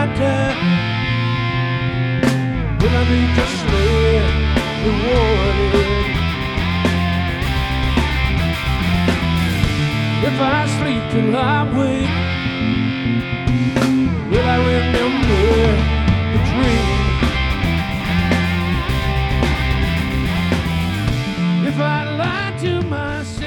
die? Will I be justly rewarded? If I sleep till I wake, will I remember the dream? If I lie to myself,